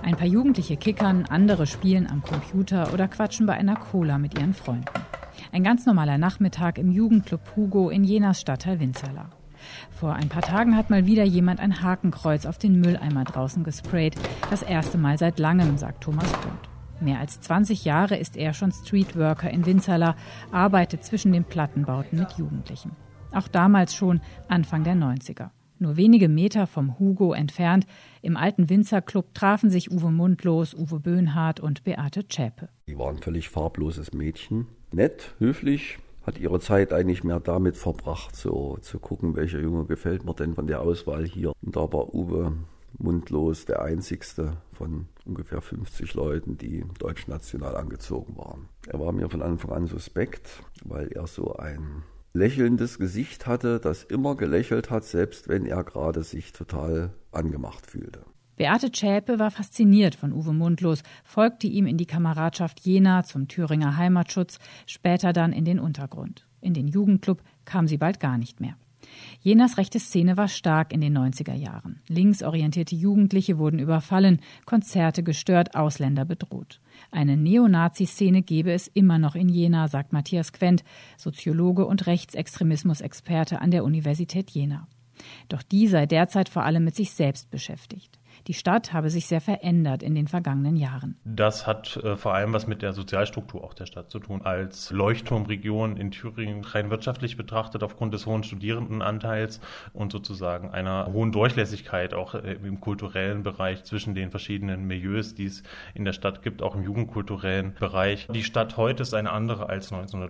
Ein paar Jugendliche kickern, andere spielen am Computer oder quatschen bei einer Cola mit ihren Freunden. Ein ganz normaler Nachmittag im Jugendclub Hugo in Jenas Stadtteil Winzerla. Vor ein paar Tagen hat mal wieder jemand ein Hakenkreuz auf den Mülleimer draußen gesprayt. Das erste Mal seit langem, sagt Thomas Grund. Mehr als 20 Jahre ist er schon Streetworker in Winzerla, arbeitet zwischen den Plattenbauten mit Jugendlichen. Auch damals schon, Anfang der 90er. Nur wenige Meter vom Hugo entfernt, im alten Winzerclub, trafen sich Uwe Mundlos, Uwe Böhnhardt und Beate Zschäpe. Die waren ein völlig farbloses Mädchen. Nett, höflich, hat ihre Zeit eigentlich mehr damit verbracht, so zu gucken, welcher Junge gefällt mir denn von der Auswahl hier. Und da war Uwe Mundlos der einzigste von ungefähr 50 Leuten, die deutschnational angezogen waren. Er war mir von Anfang an suspekt, weil er so ein lächelndes Gesicht hatte, das immer gelächelt hat, selbst wenn er gerade sich total angemacht fühlte. Beate Zschäpe war fasziniert von Uwe Mundlos, folgte ihm in die Kameradschaft Jena zum Thüringer Heimatschutz, später dann in den Untergrund. In den Jugendclub kam sie bald gar nicht mehr. Jenas rechte Szene war stark in den 90er Jahren. Linksorientierte Jugendliche wurden überfallen, Konzerte gestört, Ausländer bedroht. Eine Neonazi-Szene gebe es immer noch in Jena, sagt Matthias Quent, Soziologe und Rechtsextremismus-Experte an der Universität Jena. Doch die sei derzeit vor allem mit sich selbst beschäftigt. Die Stadt habe sich sehr verändert in den vergangenen Jahren. Das hat vor allem was mit der Sozialstruktur auch der Stadt zu tun. Als Leuchtturmregion in Thüringen rein wirtschaftlich betrachtet, aufgrund des hohen Studierendenanteils und sozusagen einer hohen Durchlässigkeit auch im kulturellen Bereich zwischen den verschiedenen Milieus, die es in der Stadt gibt, auch im jugendkulturellen Bereich. Die Stadt heute ist eine andere als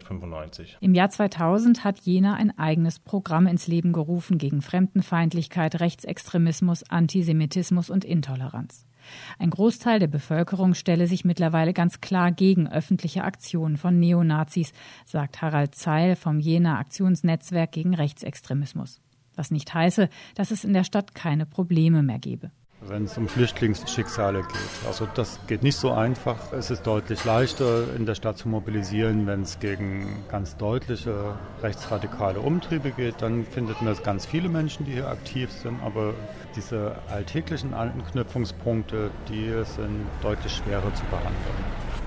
1995. Im Jahr 2000 hat Jena ein eigenes Programm ins Leben gerufen gegen Fremdenfeindlichkeit, Rechtsextremismus, Antisemitismus und Intoleranz. Ein Großteil der Bevölkerung stelle sich mittlerweile ganz klar gegen öffentliche Aktionen von Neonazis, sagt Harald Zeil vom Jenaer Aktionsnetzwerk gegen Rechtsextremismus. Was nicht heiße, dass es in der Stadt keine Probleme mehr gebe. Wenn es um Flüchtlingsschicksale geht. Also das geht nicht so einfach. Es ist deutlich leichter in der Stadt zu mobilisieren, wenn es gegen ganz deutliche rechtsradikale Umtriebe geht. Dann findet man ganz viele Menschen, die hier aktiv sind. Aber diese alltäglichen Anknüpfungspunkte, die sind deutlich schwerer zu behandeln.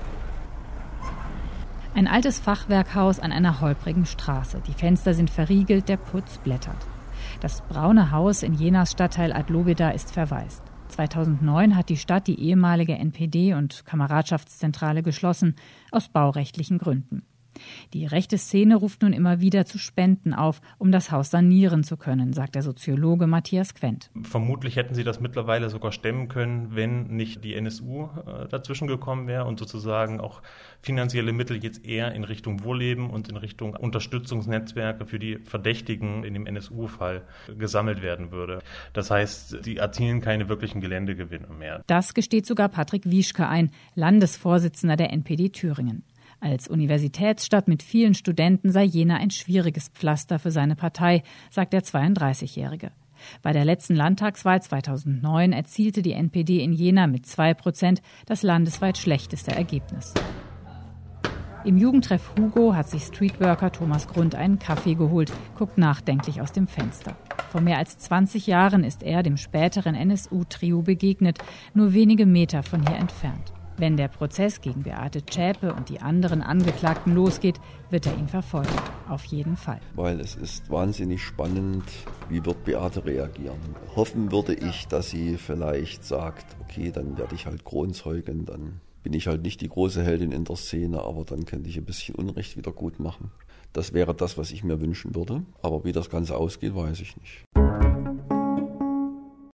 Ein altes Fachwerkhaus an einer holprigen Straße. Die Fenster sind verriegelt, der Putz blättert. Das braune Haus in Jenas Stadtteil Adlobeda ist verwaist. 2009 hat die Stadt die ehemalige NPD- und Kameradschaftszentrale geschlossen, aus baurechtlichen Gründen. Die rechte Szene ruft nun immer wieder zu Spenden auf, um das Haus sanieren zu können, sagt der Soziologe Matthias Quent. Vermutlich hätten sie das mittlerweile sogar stemmen können, wenn nicht die NSU dazwischen gekommen wäre und sozusagen auch finanzielle Mittel jetzt eher in Richtung Wohlleben und in Richtung Unterstützungsnetzwerke für die Verdächtigen in dem NSU-Fall gesammelt werden würde. Das heißt, sie erzielen keine wirklichen Geländegewinne mehr. Das gesteht sogar Patrick Wieschke ein, Landesvorsitzender der NPD Thüringen. Als Universitätsstadt mit vielen Studenten sei Jena ein schwieriges Pflaster für seine Partei, sagt der 32-Jährige. Bei der letzten Landtagswahl 2009 erzielte die NPD in Jena mit 2% das landesweit schlechteste Ergebnis. Im Jugendtreff Hugo hat sich Streetworker Thomas Grund einen Kaffee geholt, guckt nachdenklich aus dem Fenster. Vor mehr als 20 Jahren ist er dem späteren NSU-Trio begegnet, nur wenige Meter von hier entfernt. Wenn der Prozess gegen Beate Zschäpe und die anderen Angeklagten losgeht, wird er ihn verfolgen. Auf jeden Fall. Weil es ist wahnsinnig spannend, wie wird Beate reagieren. Hoffen würde ich, dass sie vielleicht sagt, okay, dann werde ich halt Kronzeugin, dann bin ich halt nicht die große Heldin in der Szene, aber dann könnte ich ein bisschen Unrecht wieder gut machen. Das wäre das, was ich mir wünschen würde. Aber wie das Ganze ausgeht, weiß ich nicht.